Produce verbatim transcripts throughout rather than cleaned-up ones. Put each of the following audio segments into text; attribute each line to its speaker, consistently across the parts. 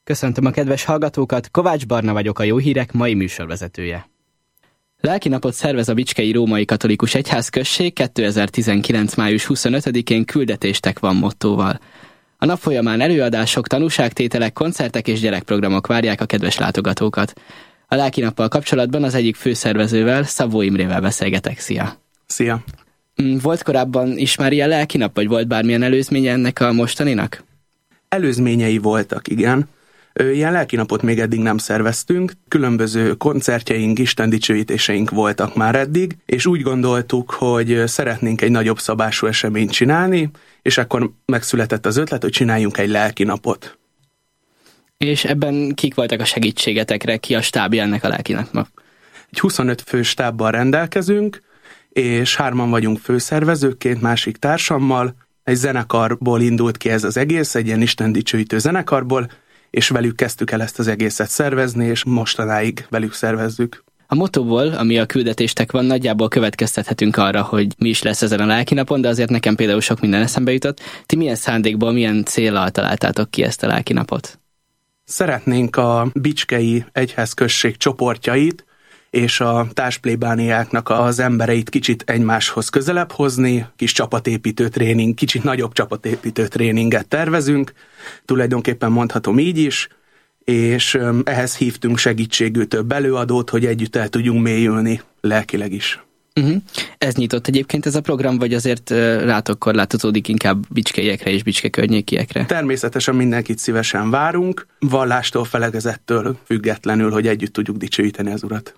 Speaker 1: Köszöntöm a kedves hallgatókat, Kovács Barna vagyok, a Jó Hírek mai műsorvezetője. Lelkinapot szervez a Bicskei Római Katolikus Egyházközség kétezer-tizenkilenc. május huszonötödikén Küldetéstek van mottóval. A nap folyamán előadások, tanúságtételek, koncertek és gyerekprogramok várják a kedves látogatókat. A lelkinappal kapcsolatban az egyik főszervezővel, Szabó Imrével beszélgetek. Szia!
Speaker 2: Szia!
Speaker 1: Volt korábban is már ilyen lelkinap, vagy volt bármilyen előzménye ennek a mostaninak?
Speaker 2: Előzményei voltak, igen. Ilyen lelkinapot még eddig nem szerveztünk, különböző koncertjeink, istendicsőítéseink voltak már eddig, és úgy gondoltuk, hogy szeretnénk egy nagyobb szabású eseményt csinálni, és akkor megszületett az ötlet, hogy csináljunk egy lelkinapot.
Speaker 1: És ebben kik voltak a segítségetekre, ki a stábja ennek a lelkinapnak?
Speaker 2: Egy huszonöt fő stábbal rendelkezünk, és hárman vagyunk főszervezők, két másik társammal. Egy zenekarból indult ki ez az egész, egy ilyen istendicsőítő zenekarból, és velük kezdtük el ezt az egészet szervezni, és mostanáig velük szervezzük.
Speaker 1: A mottóból, ami a Küldetéstek van, nagyjából következtethetünk arra, hogy mi is lesz ezen a lelkinapon, de azért nekem például sok minden eszembe jutott. Ti milyen szándékból, milyen céllal találtátok ki ezt a lelkinapot?
Speaker 2: Szeretnénk a Bicskei Egyházközség csoportjait és a társplébániáknak az embereit kicsit egymáshoz közelebb hozni, kis csapatépítő tréning, kicsit nagyobb csapatépítő tréninget tervezünk, tulajdonképpen mondhatom így is, és ehhez hívtunk segítségül több előadót, hogy együtt el tudjunk mélyülni lelkileg is.
Speaker 1: Uh-huh. Ez nyitott egyébként ez a program, vagy azért rátok korlátozódik inkább bicskeiekre és bicske környékiekre?
Speaker 2: Természetesen mindenkit szívesen várunk, vallástól, felekezettől függetlenül, hogy együtt tudjuk dicsőíteni az Urat.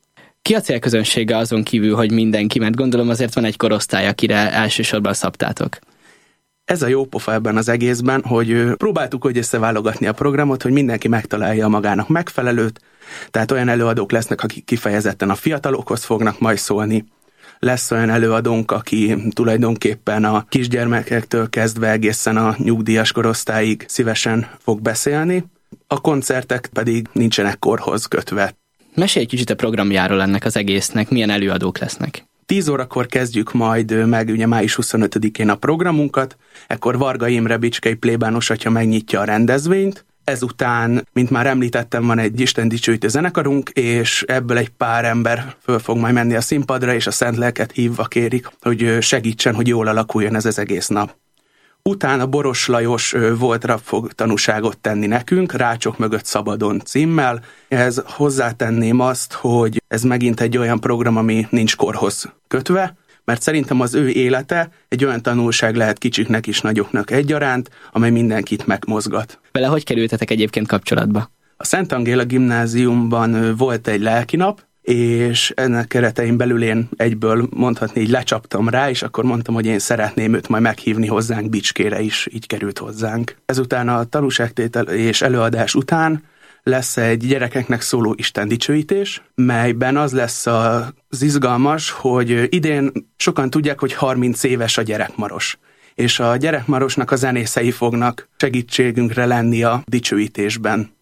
Speaker 1: Ki a célközönsége azon kívül, hogy mindenki, mert gondolom azért van egy korosztály, akire elsősorban szabtátok.
Speaker 2: Ez a jó pofa ebben az egészben, hogy próbáltuk hogy összeválogatni a programot, hogy mindenki megtalálja magának megfelelőt, tehát olyan előadók lesznek, akik kifejezetten a fiatalokhoz fognak majd szólni. Lesz olyan előadónk, aki tulajdonképpen a kisgyermekektől kezdve egészen a nyugdíjas korosztályig szívesen fog beszélni, a koncertek pedig nincsenek korhoz kötve.
Speaker 1: Mesélj egy kicsit a programjáról ennek az egésznek, milyen előadók lesznek.
Speaker 2: tíz órakor kezdjük majd meg ugye május huszonötödikén a programunkat, ekkor Varga Imre bicskei plébános atya megnyitja a rendezvényt, ezután, mint már említettem, van egy istendicsőítő zenekarunk, és ebből egy pár ember föl fog majd menni a színpadra, és a Szent Lelket hívva kérik, hogy segítsen, hogy jól alakuljon ez az egész nap. Utána Boros Lajos Voltra fog tanúságot tenni nekünk, Rácsok mögött szabadon címmel. Ehhez hozzátenném azt, hogy ez megint egy olyan program, ami nincs korhoz kötve, mert szerintem az ő élete egy olyan tanulság lehet kicsiknek is, nagyoknak egyaránt, amely mindenkit megmozgat.
Speaker 1: Vele hogy kerültetek egyébként kapcsolatba?
Speaker 2: A Szent Angéla gimnáziumban volt egy lelkinap, és ennek keretein belül én egyből mondhatni, így lecsaptam rá, és akkor mondtam, hogy én szeretném őt majd meghívni hozzánk Bicskére is, így került hozzánk. Ezután a tanúságtétel és előadás után lesz egy gyerekeknek szóló istendicsőítés, melyben az lesz az izgalmas, hogy idén sokan tudják, hogy harminc éves a gyerekmaros, és a gyerekmarosnak a zenészei fognak segítségünkre lenni a dicsőítésben.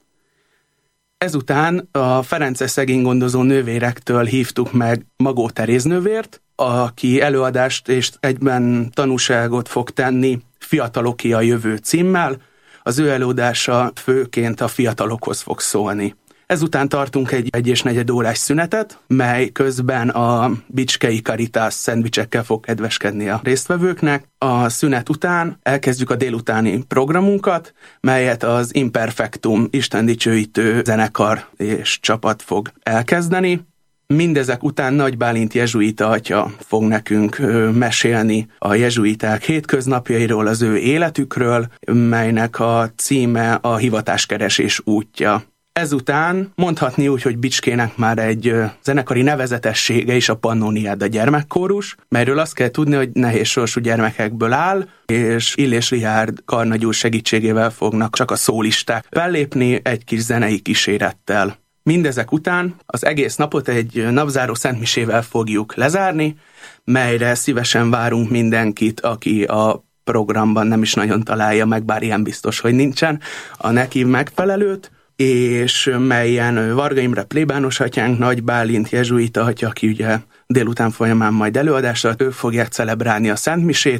Speaker 2: Ezután a Ferences szegénygondozó nővérektől hívtuk meg Magó Teréz nővért, aki előadást és egyben tanúságot fog tenni Fiataloké a jövő címmel. Az ő előadása főként a fiatalokhoz fog szólni. Ezután tartunk egy egy és negyed órás szünetet, mely közben a Bicskei Caritas szendvicsekkel fog kedveskedni a résztvevőknek. A szünet után elkezdjük a délutáni programunkat, melyet az Imperfectum istendicsőítő zenekar és csapat fog elkezdeni. Mindezek után Nagy Bálint jezsuita atya fog nekünk mesélni a jezsuiták hétköznapjairól, az ő életükről, melynek a címe a hivatáskeresés útja. Ezután mondhatni úgy, hogy Bicskének már egy zenekari nevezetessége is a Pannoniáda gyermekkórus, melyről azt kell tudni, hogy nehéz sorsú gyermekekből áll, és Illés Richárd karnagyúr segítségével fognak csak a szólisták fellépni egy kis zenei kísérettel. Mindezek után az egész napot egy napzáró szentmisével fogjuk lezárni, melyre szívesen várunk mindenkit, aki a programban nem is nagyon találja meg, bár ilyen biztos, hogy nincsen, a neki megfelelőt, és melyen Varga Imre plébános atyánk, Nagy Bálint jezsuita atya, aki ugye délután folyamán majd előadásra, ők fogják celebrálni a szentmisét,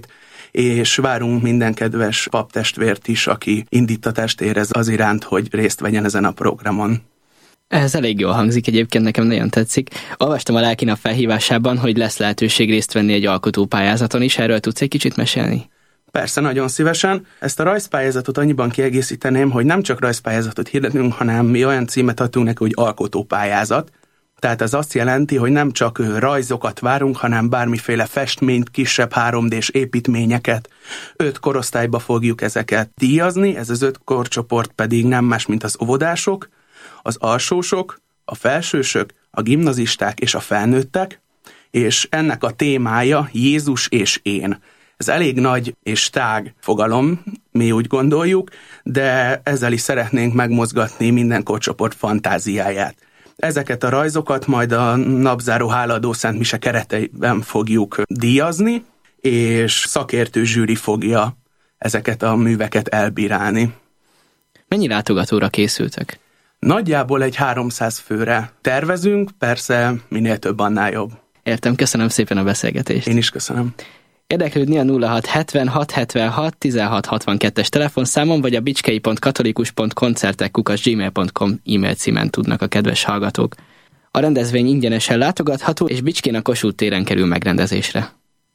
Speaker 2: és várunk minden kedves paptestvért is, aki indítatást érez az iránt, hogy részt vegyen ezen a programon.
Speaker 1: Ez elég jól hangzik, egyébként nekem nagyon tetszik. Olvastam a lelkinap felhívásában, hogy lesz lehetőség részt venni egy alkotópályázaton is, erről tudsz egy kicsit mesélni?
Speaker 2: Persze, nagyon szívesen. Ezt a rajzpályázatot annyiban kiegészíteném, hogy nem csak rajzpályázatot hirdetünk, hanem mi olyan címet adtunk neki, hogy alkotópályázat. Tehát ez azt jelenti, hogy nem csak rajzokat várunk, hanem bármiféle festményt, kisebb három dés építményeket. Öt korosztályba fogjuk ezeket díjazni, ez az öt korcsoport pedig nem más, mint az óvodások, az alsósok, a felsősök, a gimnazisták és a felnőttek, és ennek a témája Jézus és én. Ez elég nagy és tág fogalom, mi úgy gondoljuk, de ezzel is szeretnénk megmozgatni minden korcsoport fantáziáját. Ezeket a rajzokat majd a napzáró hálaadó Szent Mise kereteiben fogjuk díjazni, és szakértő zsűri fogja ezeket a műveket elbírálni.
Speaker 1: Mennyi látogatóra készültek?
Speaker 2: Nagyjából egy háromszáz főre tervezünk, persze minél több, annál jobb.
Speaker 1: Értem, köszönöm szépen a beszélgetést.
Speaker 2: Én is köszönöm.
Speaker 1: Érdeklődni a nulla hat hetvenhat hetvenhat tizenhat hatvankettes telefonszámon, vagy a bicskei pont katolikus pont koncertek kukac gmail pont com e-mail címen tudnak a kedves hallgatók. A rendezvény ingyenesen látogatható, és Bicskén a Kossuth téren kerül megrendezésre.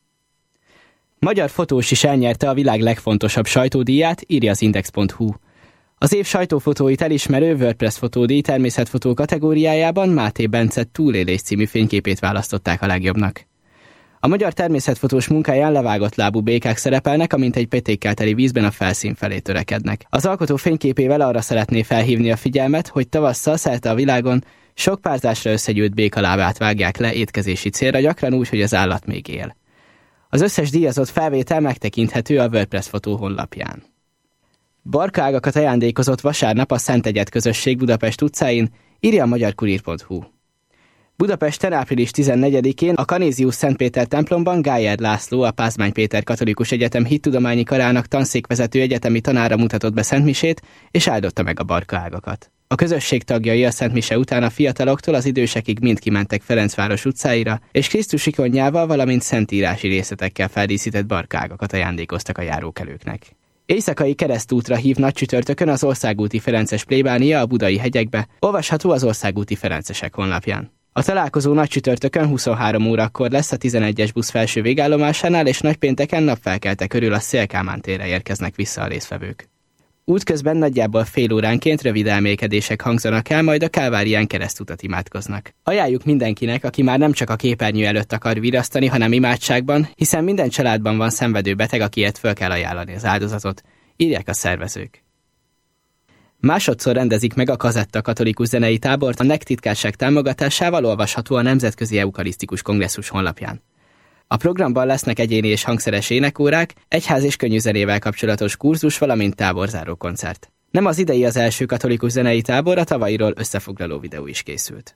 Speaker 1: Magyar fotós is elnyerte a világ legfontosabb sajtódíját, írja az index pont hu. Az év sajtófotóit elismerő WordPress fotódíj természetfotó kategóriájában Máté Bence Túlélés című fényképét választották a legjobbnak. A magyar természetfotós munkáján levágott lábú békák szerepelnek, amint egy petékkel teli vízben a felszín felé törekednek. Az alkotó fényképével arra szeretné felhívni a figyelmet, hogy tavasszal szerte a világon sok párzásra összegyűlt béka lábát vágják le étkezési célra, gyakran úgy, hogy az állat még él. Az összes díjazott felvétel megtekinthető a WordPress fotó honlapján. Barkaágakat ajándékozott vasárnap a Szentegyed közösség Budapest utcáin, írja a magyar kurír pont hu. Budapesten április tizennegyedikén a Kanézius Szent Péter templomban Gájer László, a Pázmány Péter Katolikus Egyetem hittudományi karának tanszékvezető egyetemi tanára mutatott be szentmisét, és áldotta meg a barkaágakat. A közösség tagjai a szentmise után a fiataloktól az idősekig mind kimentek Ferencváros utcáira, és Krisztus ikonjával, valamint szentírási részletekkel feldíszített barkaágakat ajándékoztak a járókelőknek. Éjszakai keresztútra hív nagycsütörtökön az Országúti Ferences plébánia a Budai hegyekbe, olvasható az Országúti Ferencesek honlapján. A találkozó nagycsütörtökön huszonhárom órakor lesz a tizenegyes busz felső végállomásánál, és nagypénteken napfelkelte körül a Széll-Kálmán térre érkeznek vissza a résztvevők. Útközben nagyjából fél óránként rövid elmélkedések hangzanak el, majd a Kálvárián keresztutat imádkoznak. Ajánljuk mindenkinek, aki már nem csak a képernyő előtt akar virasztani, hanem imádságban, hiszen minden családban van szenvedő beteg, akiért föl kell ajánlani az áldozatot, írják a szervezők. Másodszor rendezik meg a Kazetta katolikus zenei tábort a nek titkárság támogatásával, olvasható a Nemzetközi Eukarisztikus Kongresszus honlapján. A programban lesznek egyéni és hangszeres énekórák, egyház és könnyűzenével kapcsolatos kurzus, valamint táborzáró koncert. Nem az idei az első katolikus zenei tábor, a tavalyiról összefoglaló videó is készült.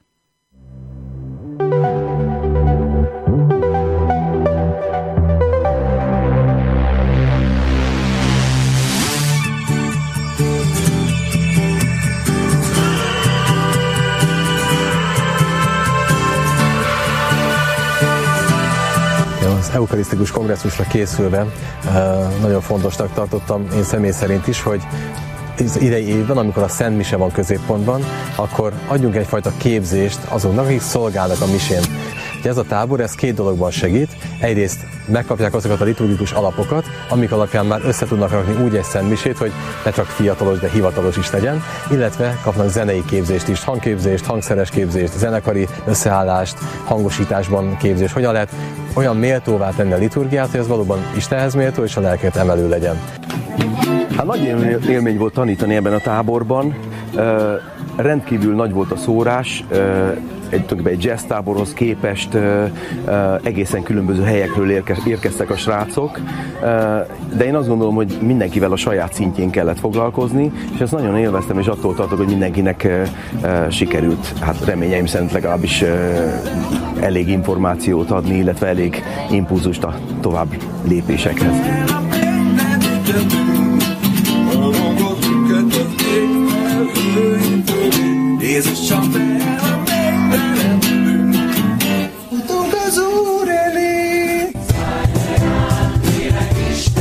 Speaker 3: Az eukarisztikus kongresszusra készülve nagyon fontosnak tartottam én személy szerint is, hogy az idei évben, amikor a Szent Mise van középpontban, akkor adjunk egyfajta képzést azoknak, akik szolgálnak a misén. Ez a tábor, ez két dologban segít. Egyrészt megkapják azokat a liturgikus alapokat, amik alapján már össze tudnak rakni úgy egy Szent Misét, hogy ne csak fiatalos, de hivatalos is legyen, illetve kapnak zenei képzést is, hangképzést, hangszeres képzést, zenekari összeállást, hangosításban képzést, hogyan lehet olyan méltóvá tenni a liturgiát, hogy ez valóban Istenhez méltó és a lelket emelő legyen.
Speaker 4: Hát nagy élmény volt tanítani ebben a táborban, uh, rendkívül nagy volt a szórás, uh, egy, egy jazz táborhoz képest uh, uh, egészen különböző helyekről érke, érkeztek a srácok, uh, de én azt gondolom, hogy mindenkivel a saját szintjén kellett foglalkozni, és ezt nagyon élveztem, és attól tartok, hogy mindenkinek uh, uh, sikerült, hát reményeim szerint legalábbis uh, elég információt adni, illetve elég impulzust a tovább lépésekhez. Jézus csak fel a mennyben ülünk, futunk az Úr elé. Szállj át, kérek Isten!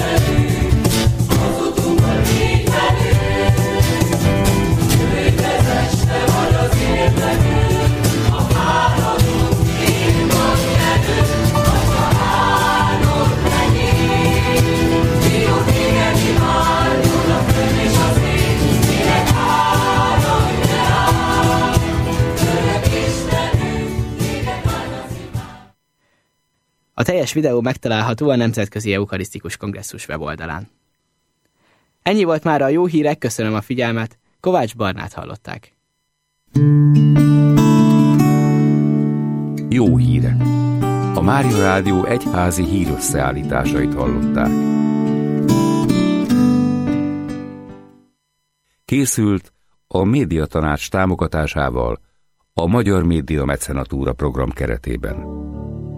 Speaker 1: A teljes videó megtalálható a Nemzetközi Eukarisztikus Kongresszus weboldalán. Ennyi volt már a jó hírek, köszönöm a figyelmet, Kovács Barnát hallották.
Speaker 5: Jó hírek. A Mária Rádió egyházi hírösszeállításait hallották. Készült a Médiatanács támogatásával a Magyar Média Mecenatúra program keretében.